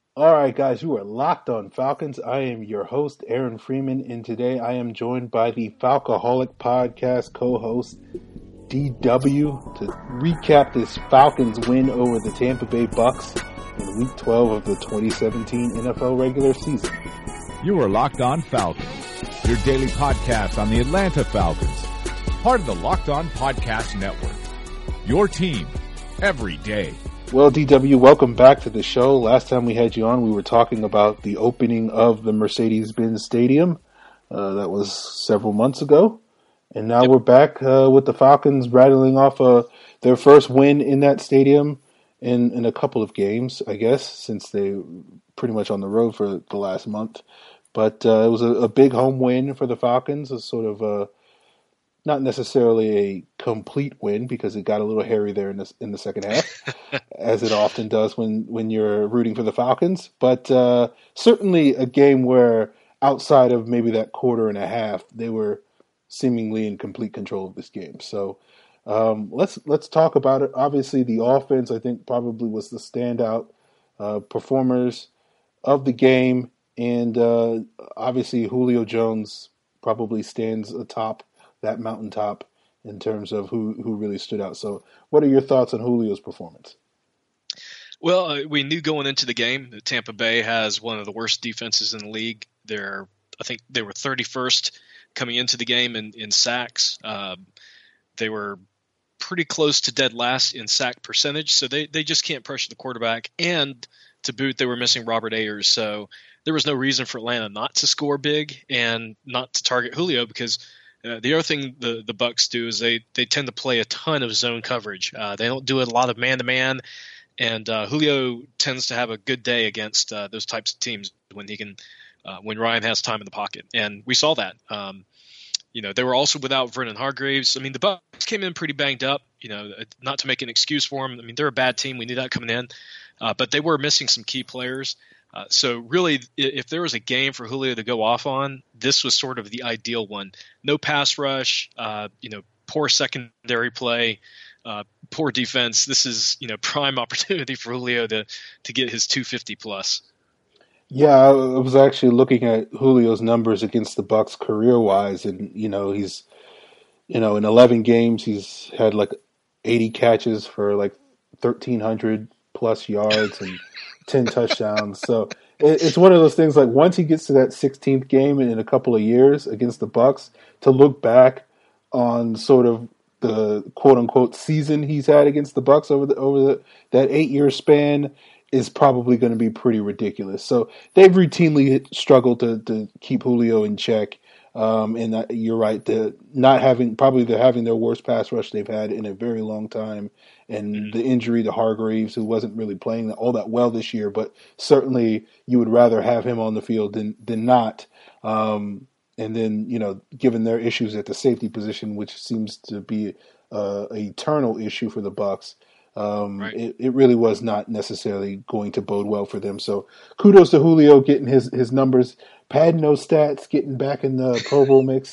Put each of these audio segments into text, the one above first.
All right, guys, you are locked on Falcons. I am your host, Aaron Freeman, and today I am joined by the Falcoholic Podcast co-host, DW, to recap this Falcons win over the Tampa Bay Bucks in Week 12 of the 2017 NFL regular season. You are Locked On Falcons, your daily podcast on the Atlanta Falcons, part of the Locked On Podcast Network. Your team every day. Well, DW, welcome back to the show. Last time we had you on, we were talking about the opening of the Mercedes-Benz Stadium. That was several months ago. And now we're back with the Falcons rattling off their first win in that stadium in a couple of games, I guess, since they were pretty much on the road for the last month. But it was a big home win for the Falcons, a sort of not necessarily a complete win because it got a little hairy there in the second half, as it often does when you're rooting for the Falcons. But certainly a game where outside of maybe that quarter and a half, they were seemingly in complete control of this game. So let's talk about it. Obviously, the offense I think probably was the standout performers of the game, and obviously Julio Jones probably stands atop that mountaintop in terms of who really stood out. So what are your thoughts on Julio's performance? Well, we knew going into the game that Tampa Bay has one of the worst defenses in the league. I think they were 31st coming into the game in sacks. They were pretty close to dead last in sack percentage, so they just can't pressure the quarterback. And to boot, they were missing Robert Ayers, so there was no reason for Atlanta not to score big and not to target Julio because the other thing the Bucks do is they tend to play a ton of zone coverage. They don't do a lot of man-to-man, and Julio tends to have a good day against those types of teams when Ryan has time in the pocket, and we saw that. They were also without Vernon Hargreaves. I mean, the Bucks came in pretty banged up. Not to make an excuse for them. I mean, they're a bad team. We knew that coming in, but they were missing some key players. So really, if there was a game for Julio to go off on, this was sort of the ideal one. No pass rush, poor secondary play, poor defense. This is, prime opportunity for Julio to get his 250 plus. Yeah, I was actually looking at Julio's numbers against the Bucks career-wise, and he's in 11 games he's had like 80 catches for like 1,300 plus yards and 10 touchdowns. So it's one of those things like once he gets to that 16th game in a couple of years against the Bucks, to look back on sort of the quote unquote season he's had against the Bucks over that 8-year span is probably going to be pretty ridiculous. So they've routinely struggled to keep Julio in check. And you're right, they're having their worst pass rush they've had in a very long time. And the injury to Hargreaves, who wasn't really playing all that well this year, but certainly you would rather have him on the field than not. And then, given their issues at the safety position, which seems to be a eternal issue for the Bucks, Right. it really was not necessarily going to bode well for them. So kudos to Julio getting his numbers, padding those stats, getting back in the Pro Bowl mix.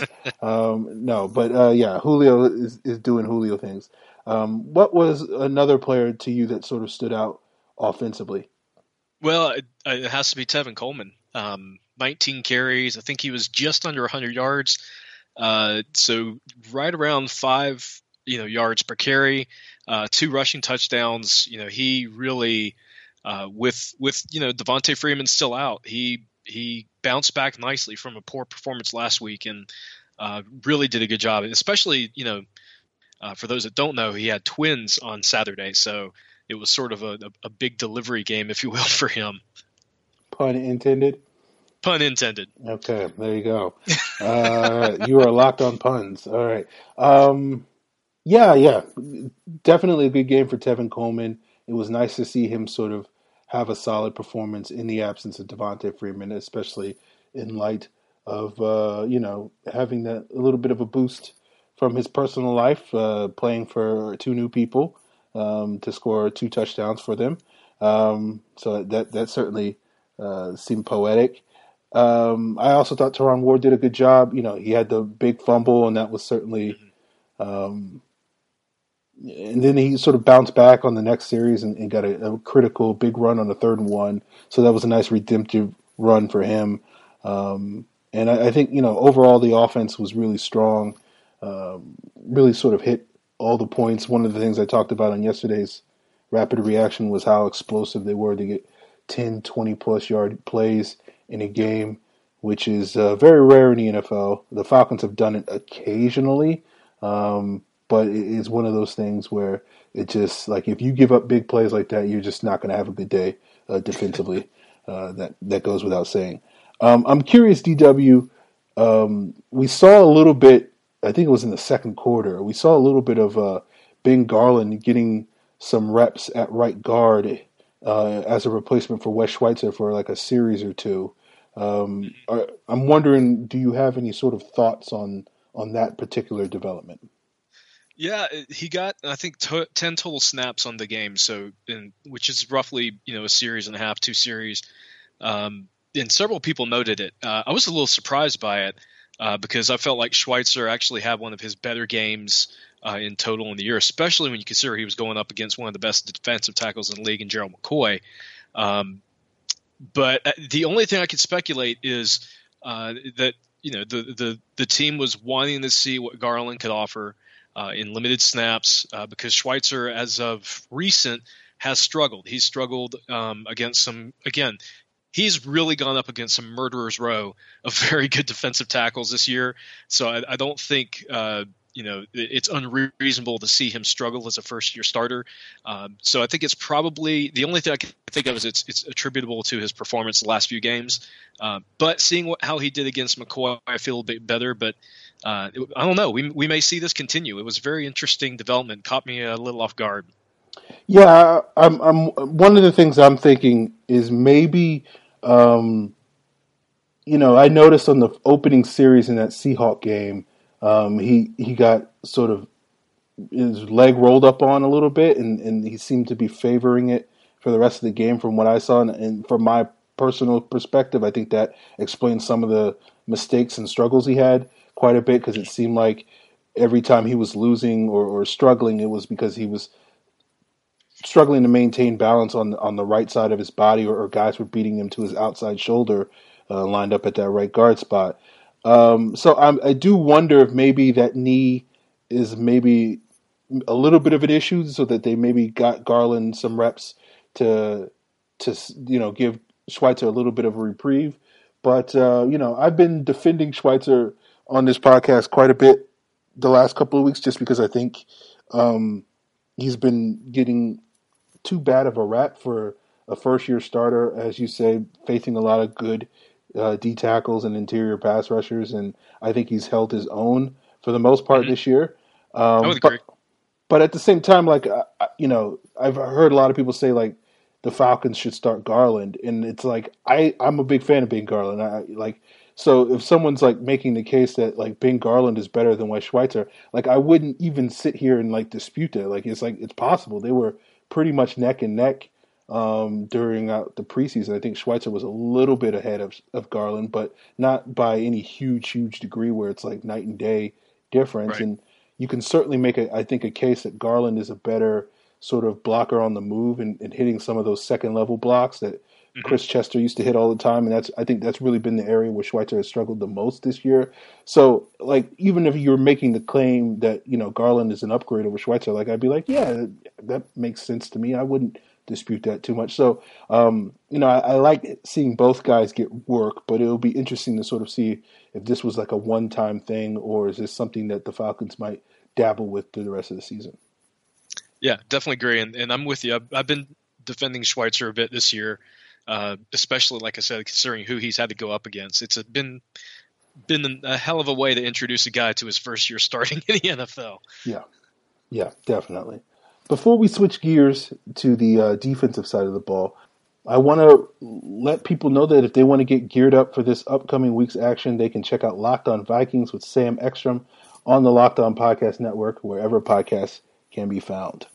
Julio is doing Julio things. What was another player to you that sort of stood out offensively? Well, it has to be Tevin Coleman. 19 carries. I think he was just under 100 yards. So right around 5 yards per carry, 2 rushing touchdowns. He really, with Devontae Freeman still out, he bounced back nicely from a poor performance last week and really did a good job. Especially, for those that don't know, he had twins on Saturday, so it was sort of a big delivery game, if you will, for him. Pun intended. Pun intended. Okay, there you go. You are locked on puns. All right. Yeah, definitely a good game for Tevin Coleman. It was nice to see him sort of have a solid performance in the absence of Devontae Freeman, especially in light of having that a little bit of a boost from his personal life, playing for 2 new people to score 2 touchdowns for them. So that certainly seemed poetic. I also thought Teron Ward did a good job. He had the big fumble, and that was certainly and then he sort of bounced back on the next series and got a critical big run on the 3rd and 1. So that was a nice redemptive run for him. And I think, overall the offense was really strong, really sort of hit all the points. One of the things I talked about on yesterday's Rapid Reaction was how explosive they were to get 10, 20-plus yard plays in a game, which is very rare in the NFL. The Falcons have done it occasionally, but it's one of those things where it just, like, if you give up big plays like that, you're just not going to have a good day defensively. That goes without saying. I'm curious, DW, we saw a little bit, I think it was in the 2nd quarter, we saw a little bit of Ben Garland getting some reps at right guard as a replacement for Wes Schweitzer for like a series or two. I'm wondering, do you have any sort of thoughts on that particular development? Yeah, he got, I think, 10 total snaps on the game, which is roughly, a series and a half, 2 series. And several people noted it. I was a little surprised by it because I felt like Schweitzer actually had one of his better games in total in the year, especially when you consider he was going up against one of the best defensive tackles in the league in Gerald McCoy. But the only thing I could speculate is that the team was wanting to see what Garland could offer in limited snaps because Schweitzer, as of recent, has struggled. He's struggled against some, again, he's really gone up against some murderer's row of very good defensive tackles this year. So I don't think it's unreasonable to see him struggle as a first-year starter. So I think it's probably the only thing I can think of is it's attributable to his performance the last few games. But seeing how he did against McCoy, I feel a bit better. But I don't know. We may see this continue. It was a very interesting development. Caught me a little off guard. Yeah, I'm one of the things I'm thinking is maybe, I noticed on the opening series in that Seahawk game, he got sort of his leg rolled up on a little bit, and he seemed to be favoring it for the rest of the game from what I saw. And from my personal perspective, I think that explains some of the mistakes and struggles he had quite a bit, because it seemed like every time he was losing or struggling, it was because he was struggling to maintain balance on the right side of his body, or guys were beating him to his outside shoulder, lined up at that right guard spot. So I do wonder if maybe that knee is maybe a little bit of an issue, so that they maybe got Garland some reps to give Schweitzer a little bit of a reprieve. But I've been defending Schweitzer on this podcast quite a bit the last couple of weeks, just because I think he's been getting too bad of a rap for a first-year starter, as you say, facing a lot of good D tackles and interior pass rushers, and I think he's held his own for the most part this year. I would agree. But at the same time, I've heard a lot of people say like the Falcons should start Garland, and it's like I'm a big fan of Ben Garland. So if someone's like making the case that like Ben Garland is better than Wes Schweitzer, like I wouldn't even sit here and like dispute that. It's possible. They were pretty much neck and neck during the preseason. I think Schweitzer was a little bit ahead of Garland, but not by any huge degree where it's like night and day difference. Right. And you can certainly make a case that Garland is a better sort of blocker on the move and hitting some of those second level blocks that Chris Chester used to hit all the time, and I think that's really been the area where Schweitzer has struggled the most this year. So, like, even if you're making the claim that Garland is an upgrade over Schweitzer, like I'd be like, yeah, that makes sense to me. I wouldn't dispute that too much. So, I like seeing both guys get work, but it'll be interesting to sort of see if this was like a one-time thing, or is this something that the Falcons might dabble with through the rest of the season. Yeah, definitely agree, and I'm with you. I've been defending Schweitzer a bit this year. Especially, like I said, considering who he's had to go up against. It's been a hell of a way to introduce a guy to his first year starting in the NFL. Yeah, definitely. Before we switch gears to the defensive side of the ball, I want to let people know that if they want to get geared up for this upcoming week's action, they can check out Locked On Vikings with Sam Ekstrom on the Locked On Podcast Network, wherever podcasts can be found.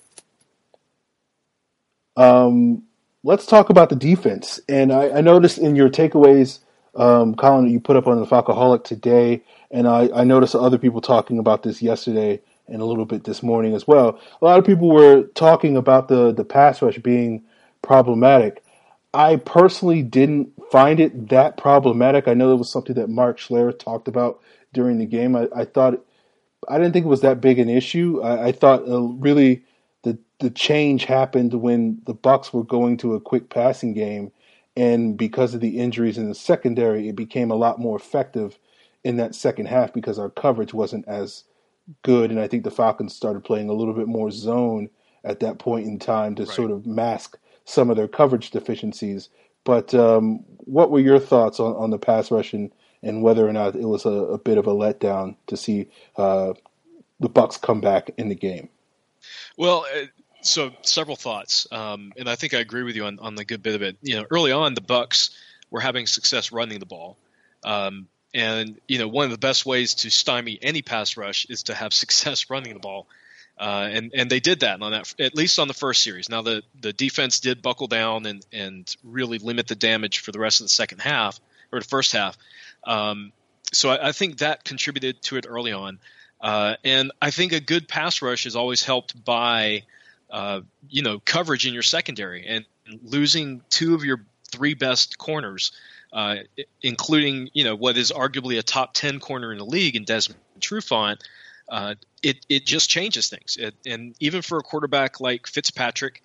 Let's talk about the defense. And I noticed in your takeaways, column that you put up on the Falcoholic today, and I noticed other people talking about this yesterday and a little bit this morning as well. A lot of people were talking about the pass rush being problematic. I personally didn't find it that problematic. I know it was something that Mark Schlereth talked about during the game. I didn't think it was that big an issue. I thought really the change happened when the Bucs were going to a quick passing game, and because of the injuries in the secondary, it became a lot more effective in that second half because our coverage wasn't as good, and I think the Falcons started playing a little bit more zone at that point in time to sort of mask some of their coverage deficiencies. But what were your thoughts on the pass rush and whether or not it was a bit of a letdown to see the Bucs come back in the game? Well, so several thoughts, and I think I agree with you on the good bit of it. Early on, the Bucs were having success running the ball. And one of the best ways to stymie any pass rush is to have success running the ball, and they did that on that, at least on the first series. Now the defense did buckle down and really limit the damage for the rest of the second half or the first half. So I think that contributed to it early on, and I think a good pass rush is always helped by coverage in your secondary, and losing two of your three best corners. Including, what is arguably a top 10 corner in the league in Desmond Trufant, it just changes things. And even for a quarterback like Fitzpatrick,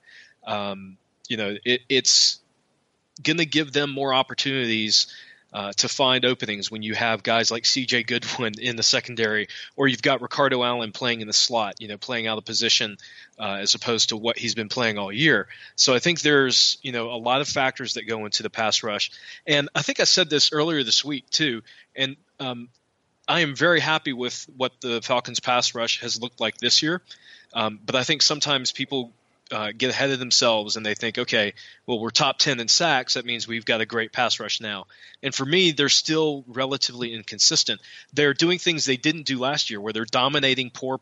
it's going to give them more opportunities to find openings when you have guys like C.J. Goodwin in the secondary, or you've got Ricardo Allen playing in the slot, playing out of position as opposed to what he's been playing all year. So I think there's, a lot of factors that go into the pass rush. And I think I said this earlier this week too, and I am very happy with what the Falcons pass rush has looked like this year. But I think sometimes people get ahead of themselves and they think, okay, well, we're top 10 in sacks. That means we've got a great pass rush now. And for me, they're still relatively inconsistent. They're doing things they didn't do last year, where they're dominating poor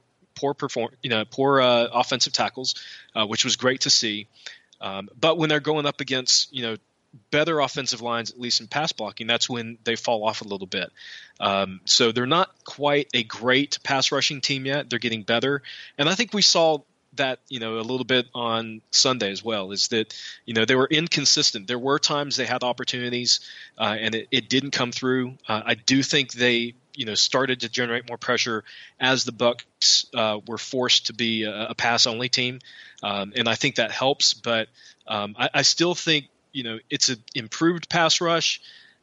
offensive tackles, which was great to see. But when they're going up against, better offensive lines, at least in pass blocking, that's when they fall off a little bit. So they're not quite a great pass rushing team yet. They're getting better. And I think we saw that, a little bit on Sunday as well, is that, they were inconsistent. There were times they had opportunities and it didn't come through. I do think they, started to generate more pressure as the Bucs were forced to be a pass-only team. And I think that helps, but I still think, it's an improved pass rush,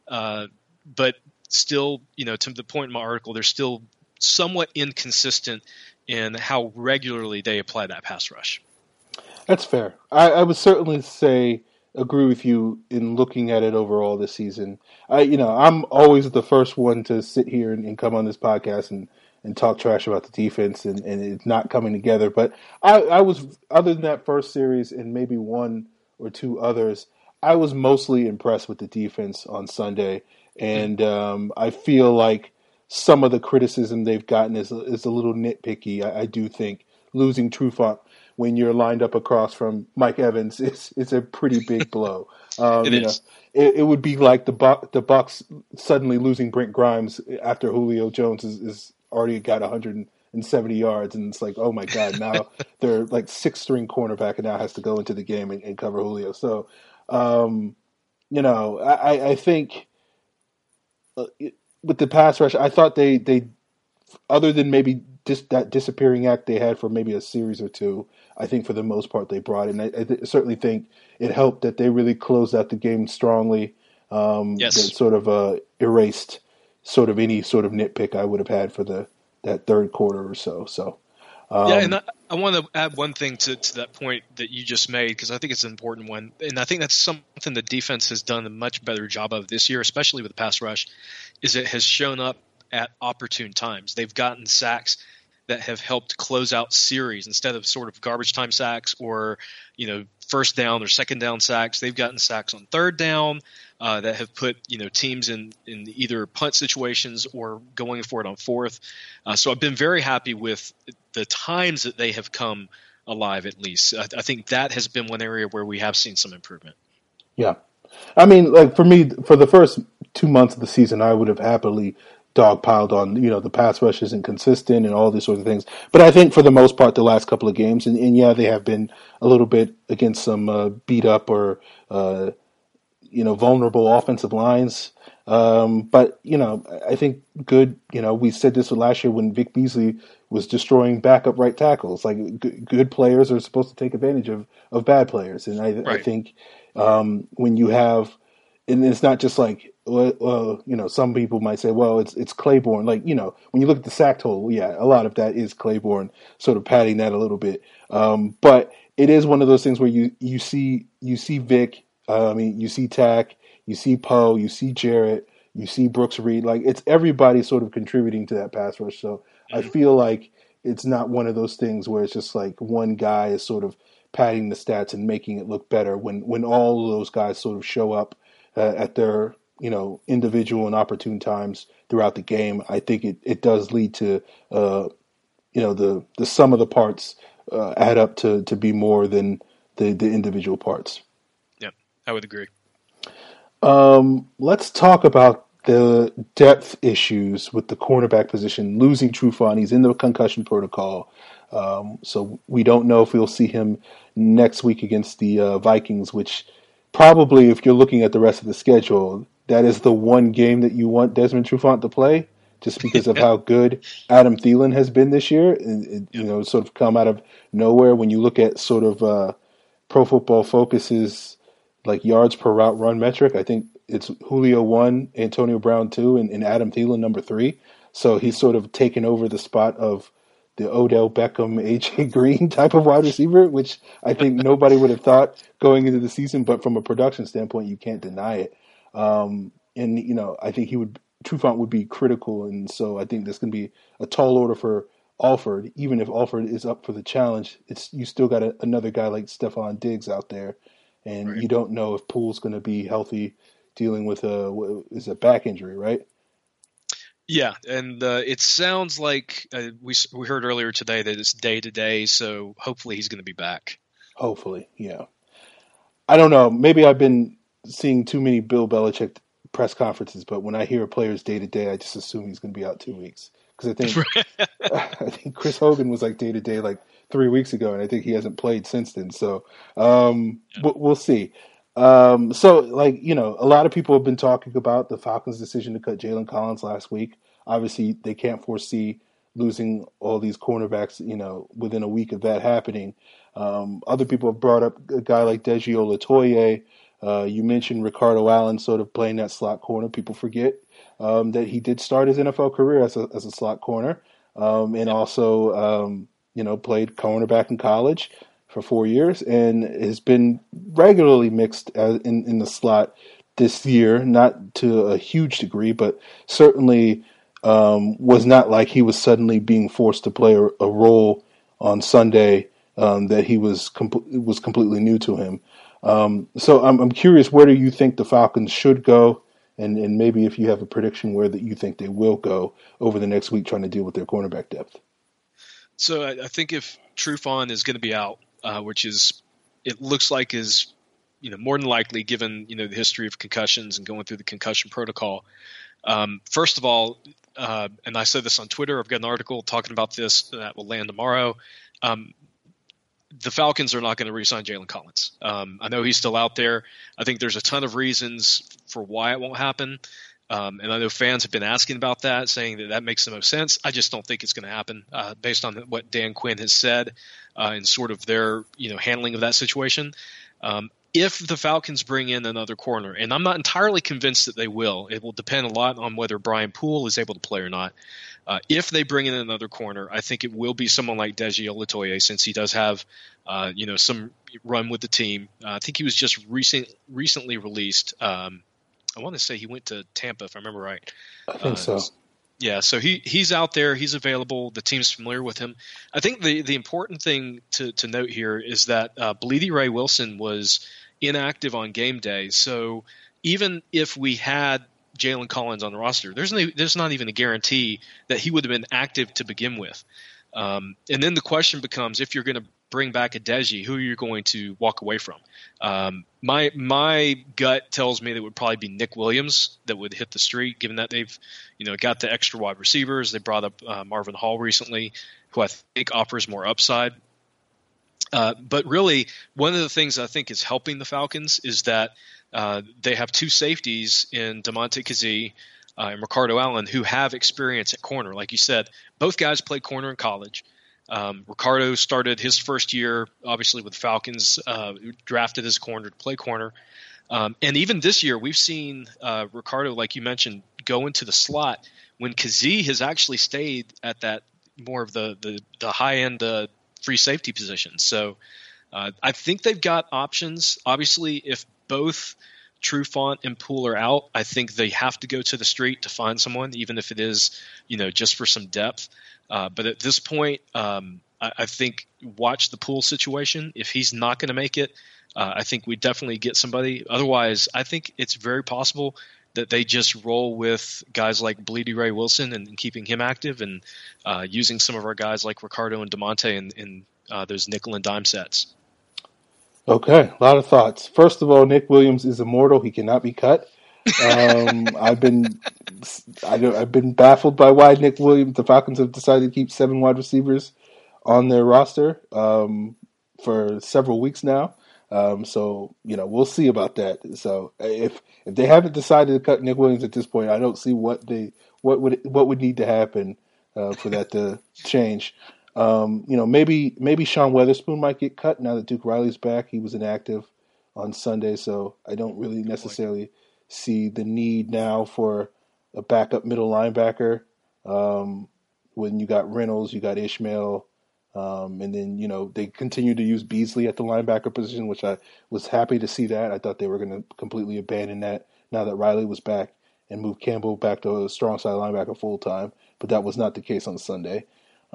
but still, to the point in my article, they're still somewhat inconsistent in how regularly they apply that pass rush. That's fair. I would certainly agree with you in looking at it overall this season. I'm always the first one to sit here and come on this podcast and talk trash about the defense and it's not coming together. But I was, other than that first series and maybe one or two others, I was mostly impressed with the defense on Sunday. And I feel like some of the criticism they've gotten is a little nitpicky. I do think losing Trufant when you're lined up across from Mike Evans is a pretty big blow. It would be like the Bucs suddenly losing Brent Grimes after Julio Jones is already got 170 yards, and it's like, oh my God, now they're like sixth-string cornerback and now has to go into the game and cover Julio. So, I think with the pass rush, I thought they other than maybe just that disappearing act they had for maybe a series or two, I think for the most part they brought it. And I certainly think it helped that they really closed out the game strongly. Yes. That sort of erased sort of any sort of nitpick I would have had for that third quarter or so. So. And I want to add one thing to that point that you just made, because I think it's an important one. And I think that's something the defense has done a much better job of this year, especially with the pass rush, is it has shown up at opportune times. They've gotten sacks that have helped close out series instead of sort of garbage time sacks or, first down or second down sacks. They've gotten sacks on third down that have put, teams in either punt situations or going for it on fourth. So I've been very happy with the times that they have come alive, at least. I think that has been one area where we have seen some improvement. Yeah. I mean, like for me, for the first 2 months of the season, I would have happily dogpiled on, the pass rush isn't consistent and all these sorts of things. But I think for the most part, the last couple of games, and yeah, they have been a little bit against some beat up or vulnerable offensive lines. But I think good. We said this last year when Vic Beasley was destroying backup right tackles. Like good players are supposed to take advantage of bad players, and I think when you have, and it's not just like, well, some people might say, well, it's Claiborne. Like, when you look at the sack total, yeah, a lot of that is Claiborne sort of padding that a little bit. But it is one of those things where you see Vic. You see Tack, you see Poe, you see Jarrett, you see Brooks Reed. Like, it's everybody sort of contributing to that pass rush. So I feel like it's not one of those things where it's just like one guy is sort of padding the stats and making it look better when all of those guys sort of show up at their individual and opportune times throughout the game. I think it does lead to the sum of the parts add up to be more than the individual parts. I would agree. Let's talk about the depth issues with the cornerback position. Losing Trufant, he's in the concussion protocol. So we don't know if we'll see him next week against the Vikings, which probably, if you're looking at the rest of the schedule, that is the one game that you want Desmond Trufant to play, just because of how good Adam Thielen has been this year. It sort of come out of nowhere when you look at sort of Pro Football Focus's like yards per route run metric. I think it's Julio 1, Antonio Brown 2, and Adam Thielen number 3. So he's sort of taken over the spot of the Odell Beckham, AJ Green type of wide receiver, which I think nobody would have thought going into the season. But from a production standpoint, you can't deny it. I think Trufant would be critical. And so I think this can be a tall order for Alford. Even if Alford is up for the challenge, you still got another guy like Stephon Diggs out there. And you don't know if Poole's going to be healthy dealing with a back injury, right? Yeah, and it sounds like we heard earlier today that it's day-to-day, so hopefully he's going to be back. Hopefully, yeah. I don't know. Maybe I've been seeing too many Bill Belichick press conferences, but when I hear a player's day-to-day, I just assume he's going to be out 2 weeks. Because I think Chris Hogan was like day-to-day like 3 weeks ago, and I think he hasn't played since then. So we'll see. A lot of people have been talking about the Falcons' decision to cut Jalen Collins last week. Obviously, they can't foresee losing all these cornerbacks, within a week of that happening. Other people have brought up a guy like Deji Olatoye. You mentioned Ricardo Allen sort of playing that slot corner. People forget that he did start his NFL career as a slot corner, and also played cornerback in college for 4 years, and has been regularly mixed in the slot this year, not to a huge degree, but certainly was not like he was suddenly being forced to play a role on Sunday that he was completely new to him. So I'm curious, where do you think the Falcons should go, and maybe if you have a prediction where that you think they will go over the next week trying to deal with their cornerback depth. So I think if Trufant is going to be out, which it looks like is more than likely given the history of concussions and going through the concussion protocol. First of all, and I said this on Twitter, I've got an article talking about this that will land tomorrow. The Falcons are not going to re-sign Jalen Collins. I know he's still out there. I think there's a ton of reasons for why it won't happen. And I know fans have been asking about that, saying that makes the most sense. I just don't think it's going to happen based on what Dan Quinn has said and sort of their handling of that situation. If the Falcons bring in another corner, and I'm not entirely convinced that they will, it will depend a lot on whether Brian Poole is able to play or not. If they bring in another corner, I think it will be someone like Deji Olatoye, since he does have some run with the team. I think he was just recently released. I want to say he went to Tampa, if I remember right. I think so. Yeah, so he's out there. He's available. The team's familiar with him. I think the important thing to note here is that Bleedy Ray Wilson was inactive on game day. So even if we had Jalen Collins on the roster, there's not even a guarantee that he would have been active to begin with. And then the question becomes, if you're going to bring back Adeji, who are you going to walk away from? My gut tells me that it would probably be Nick Williams that would hit the street, given that they've, got the extra wide receivers. They brought up Marvin Hall recently, who I think offers more upside. But really, one of the things I think is helping the Falcons is that they have two safeties in DeMonte Kazee and Ricardo Allen who have experience at corner. Like you said, both guys played corner in college. Ricardo started his first year, obviously, with the Falcons, drafted as corner to play corner. And even this year, we've seen Ricardo, like you mentioned, go into the slot when Kazee has actually stayed at that more of the high-end free safety position. So I think they've got options. Obviously, if both Trufant and Poole are out, I think they have to go to the street to find someone, even if it is, just for some depth. But at this point, I think watch the Poole situation. If he's not going to make it, I think we definitely get somebody. Otherwise, I think it's very possible that they just roll with guys like Bleedy Ray Wilson and keeping him active and using some of our guys like Ricardo and DeMonte in those nickel and dime sets. Okay, a lot of thoughts. First of all, Nick Williams is immortal. He cannot be cut. I've been baffled by why Nick Williams, the Falcons have decided to keep 7 wide receivers on their roster for several weeks now. So we'll see about that. So if they haven't decided to cut Nick Williams at this point, I don't see what would need to happen for that to change. Maybe Sean Weatherspoon might get cut now that Duke Riley's back. He was inactive on Sunday, so I don't really necessarily see the need now for a backup middle linebacker. When you got Reynolds, you got Ishmael, and then they continue to use Beasley at the linebacker position, which I was happy to see that. I thought they were going to completely abandon that now that Riley was back and move Campbell back to a strong side linebacker full time, but that was not the case on Sunday.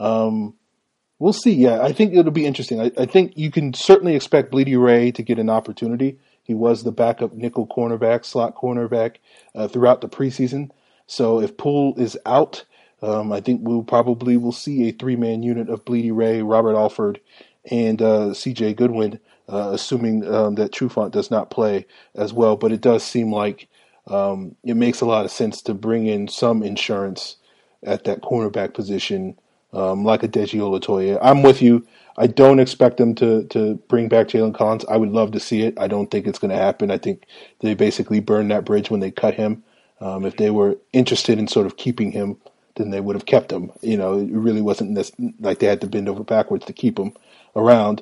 We'll see. Yeah, I think it'll be interesting. I think you can certainly expect Bleedy Ray to get an opportunity. He was the backup nickel cornerback, slot cornerback throughout the preseason. So if Poole is out, I think we'll see a 3-man unit of Bleedy Ray, Robert Alford, and C.J. Goodwin, assuming that Trufant does not play as well. But it does seem like it makes a lot of sense to bring in some insurance at that cornerback position, like a Deji Olatoye. I'm with you. I don't expect them to bring back Jalen Collins. I would love to see it. I don't think it's going to happen. I think they basically burned that bridge when they cut him. If they were interested in sort of keeping him, then they would have kept him. It really wasn't like they had to bend over backwards to keep him around.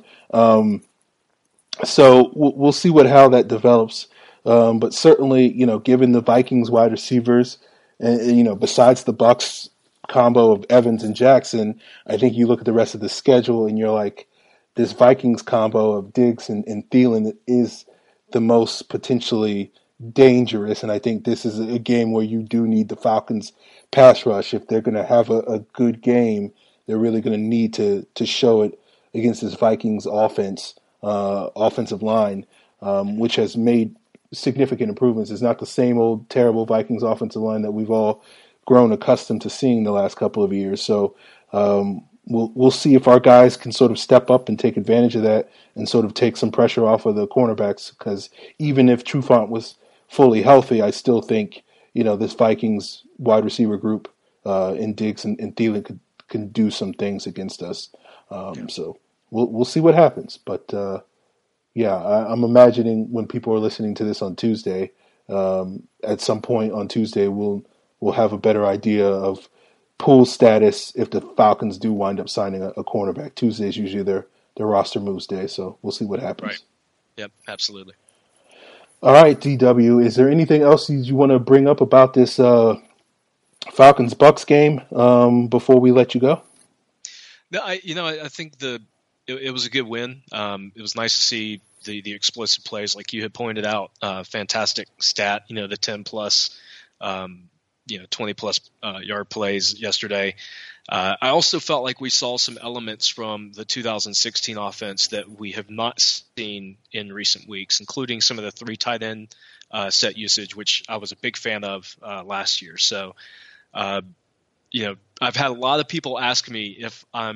So we'll see how that develops. But certainly, given the Vikings wide receivers, and besides the Bucs combo of Evans and Jackson, I think you look at the rest of the schedule and you're like, this Vikings combo of Diggs and Thielen is the most potentially dangerous. And I think this is a game where you do need the Falcons pass rush. If they're going to have a good game, they're really going to need to show it against this Vikings offensive line, which has made significant improvements. It's not the same old terrible Vikings offensive line that we've all grown accustomed to seeing the last couple of years. So we'll see if our guys can sort of step up and take advantage of that and sort of take some pressure off of the cornerbacks, because even if Trufant was fully healthy, I still think this Vikings wide receiver group in Diggs and Thielen can do some things against us. So we'll see what happens. But I'm imagining when people are listening to this on Tuesday, at some point on Tuesday we'll have a better idea of Poole's status if the Falcons do wind up signing a cornerback. Tuesday is usually their roster moves day, so we'll see what happens. Right. Yep, absolutely. All right, DW, is there anything else you want to bring up about this Falcons-Bucs game before we let you go? No, I think it was a good win. It was nice to see the explosive plays like you had pointed out. Fantastic stat, the 10+, 20+ yard plays yesterday. I also felt like we saw some elements from the 2016 offense that we have not seen in recent weeks, including some of the 3 tight end set usage, which I was a big fan of last year. So, I've had a lot of people ask me if I'm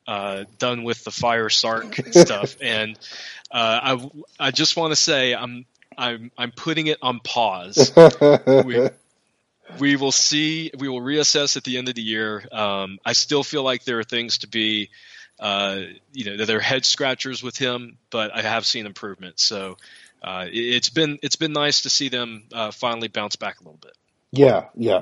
done with the Fire Sark stuff, and I just want to say I'm putting it on pause. We will see. We will reassess at the end of the year. I still feel like there are things to be, there are head scratchers with him, but I have seen improvement. So it's been nice to see them finally bounce back a little bit. Yeah.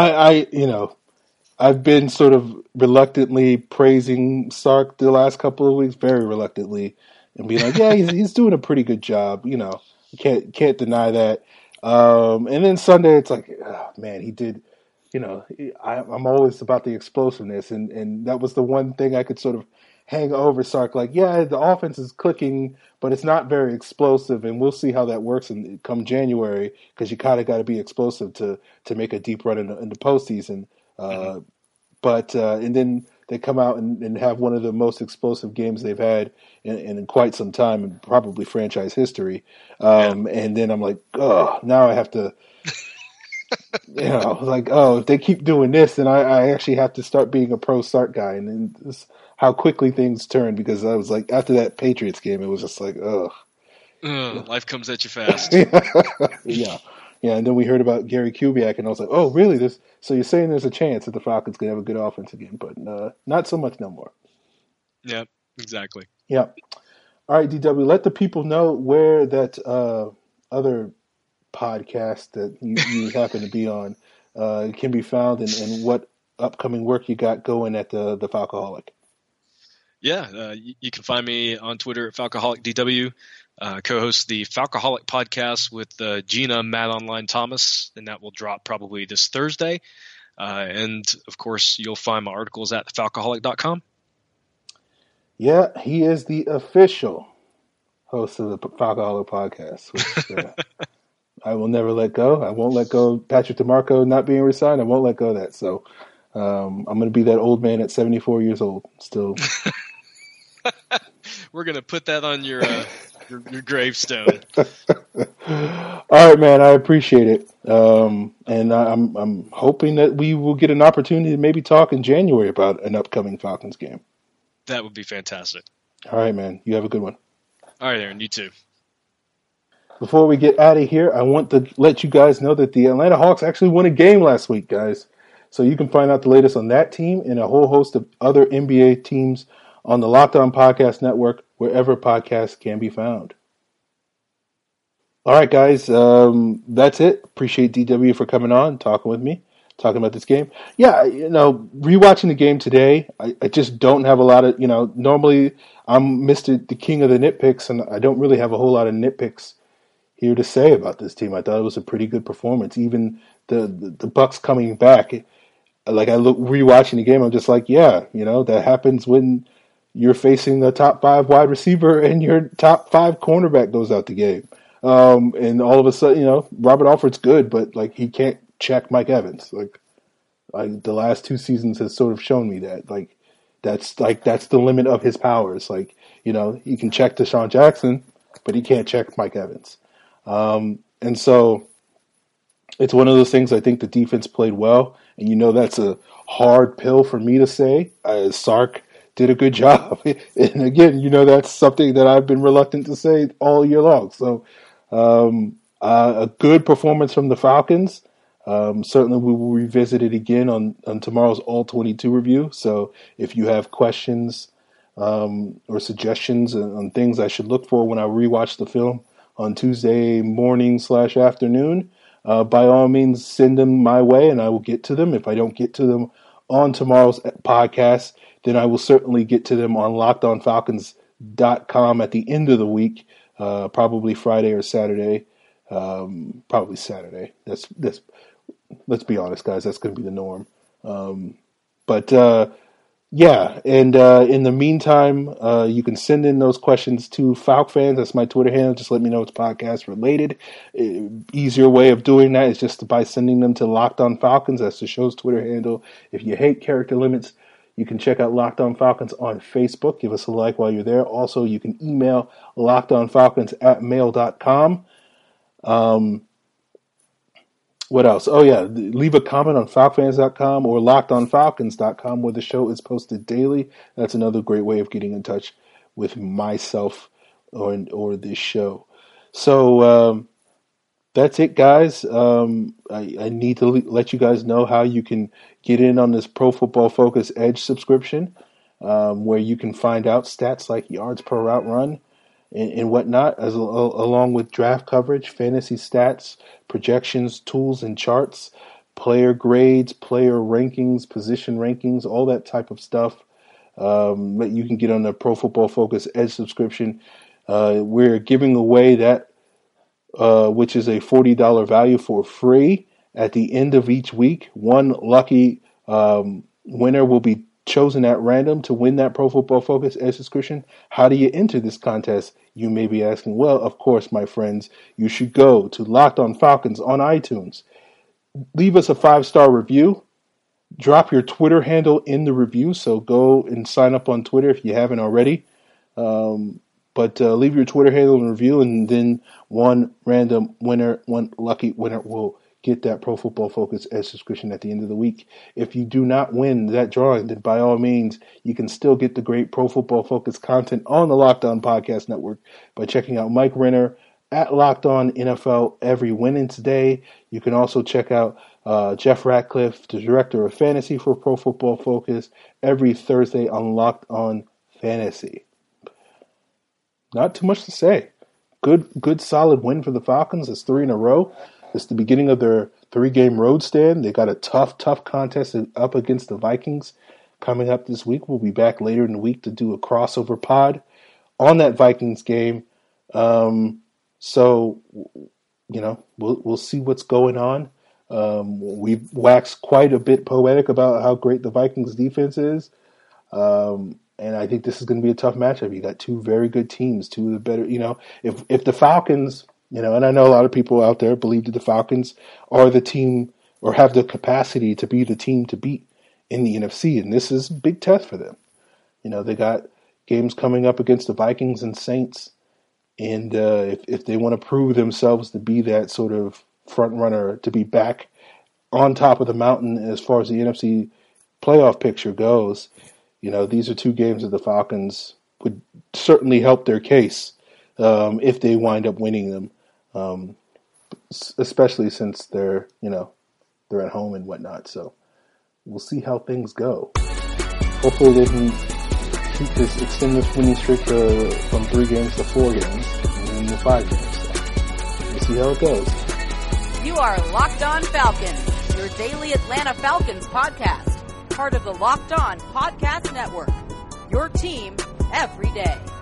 I've been sort of reluctantly praising Sark the last couple of weeks, very reluctantly, and being like, yeah, he's doing a pretty good job. Can't deny that. And then Sunday, it's like, oh, man, he did. I'm always about the explosiveness, and that was the one thing I could sort of hang over Sark. Like, yeah, the offense is clicking, but it's not very explosive, and we'll see how that works come January, because you kind of got to be explosive to make a deep run in the postseason. But and then they come out and have one of the most explosive games they've had in quite some time, and probably franchise history. And then I'm like, oh, now I have to, if they keep doing this, then I actually have to start being a pro Sark guy. And then this, how quickly things turn, because I was like, after that Patriots game, it was just like, ugh. Life comes at you fast. Yeah, and then we heard about Gary Kubiak, and I was like, oh, really? So you're saying there's a chance that the Falcons could have a good offense again, but not so much no more. Yeah, exactly. Yeah. All right, DW, let the people know where that other podcast that you happen to be on can be found, and what upcoming work you got going at the Falcoholic. Yeah, you can find me on Twitter at FalcoholicDW. Co-host the Falcoholic podcast with Gina Mad Online Thomas, and that will drop probably this Thursday. And of course, you'll find my articles at falcoholic.com. Yeah, he is the official host of the Falcoholic podcast, which I will never let go. I won't let go of Patrick DeMarco not being resigned. I won't let go of that. So I'm going to be that old man at 74 years old still. We're going to put that on your gravestone. All right, man. I appreciate it, and I'm hoping that we will get an opportunity to maybe talk in January about an upcoming Falcons game. That would be fantastic. All right, man. You have a good one. All right, Aaron. You too. Before we get out of here, I want to let you guys know that the Atlanta Hawks actually won a game last week, guys. So you can find out the latest on that team and a whole host of other NBA teams on the Locked On Podcast Network, wherever podcasts can be found. All right, guys, that's it. Appreciate DW for coming on, talking with me, talking about this game. Yeah, rewatching the game today, I just don't have a lot of, normally I'm the king of the nitpicks, and I don't really have a whole lot of nitpicks here to say about this team. I thought it was a pretty good performance. Even the Bucks coming back, like rewatching the game, I'm just like, yeah, that happens when you're facing the top 5 wide receiver and your top 5 cornerback goes out the game. And all of a sudden, Robert Alford's good, but he can't check Mike Evans. Like the last 2 seasons has sort of shown me that. That's the limit of his powers. He can check Deshaun Jackson, but he can't check Mike Evans. And so it's one of those things. I think the defense played well, and that's a hard pill for me to say. Sark did a good job. And again, that's something that I've been reluctant to say all year long. So a good performance from the Falcons. Certainly we will revisit it again on tomorrow's All-22 review. So if you have questions or suggestions on things I should look for when I rewatch the film on Tuesday morning/afternoon, by all means send them my way and I will get to them. If I don't get to them on tomorrow's podcast, then I will certainly get to them on LockedOnFalcons.com at the end of the week, probably Friday or Saturday. Probably Saturday. Let's be honest, guys. That's going to be the norm. Yeah. And in the meantime, you can send in those questions to FalcFans. That's my Twitter handle. Just let me know it's podcast related. Easier way of doing that is just by sending them to Locked On Falcons. That's the show's Twitter handle. If you hate character limits, you can check out Locked On Falcons on Facebook. Give us a like while you're there. Also, you can email lockedonfalcons@mail.com. What else? Oh, yeah. Leave a comment on FalcFans.com or LockedOnFalcons.com where the show is posted daily. That's another great way of getting in touch with myself or this show. So that's it, guys. I need to let you guys know how you can get in on this Pro Football Focus Edge subscription, where you can find out stats like yards per route run and whatnot, along with draft coverage, fantasy stats, projections, tools, and charts, player grades, player rankings, position rankings, all that type of stuff that you can get on the Pro Football Focus Edge subscription. We're giving away that, which is a $40 value for free at the end of each week. One lucky winner will be chosen at random to win that Pro Football Focus Edge subscription. How do you enter this contest? You may be asking. Well, of course, my friends, you should go to Locked On Falcons on iTunes. Leave us a 5-star review. Drop your Twitter handle in the review, so go and sign up on Twitter if you haven't already. But leave your Twitter handle in the review, and then one random winner, one lucky winner will get that Pro Football Focus Edge subscription at the end of the week. If you do not win that drawing, then by all means, you can still get the great Pro Football Focus content on the Locked On Podcast Network by checking out Mike Renner at Locked On NFL every Wednesday. You can also check out Jeff Ratcliffe, the director of fantasy for Pro Football Focus, every Thursday on Locked On Fantasy. Not too much to say. Good solid win for the Falcons. It's 3 in a row. It's the beginning of their 3-game road stand. They got a tough contest up against the Vikings coming up this week. We'll be back later in the week to do a crossover pod on that Vikings game. So, you know, we'll see what's going on. We've waxed quite a bit poetic about how great the Vikings defense is. And I think this is going to be a tough matchup. You got two very good teams, two of the better, you know, if the Falcons, you know, and I know a lot of people out there believe that the Falcons are the team or have the capacity to be the team to beat in the NFC. And this is a big test for them. You know, they got games coming up against the Vikings and Saints. And if they want to prove themselves to be that sort of front runner, to be back on top of the mountain as far as the NFC playoff picture goes, you know, these are two games that the Falcons would certainly help their case if they wind up winning them, especially since they're at home and whatnot. So we'll see how things go. Hopefully they can extend this winning streak from 3 games to 4 games and then to 5 games. So we'll see how it goes. You are Locked On Falcons, your daily Atlanta Falcons podcast. Part of the Locked On Podcast Network. Your team every day.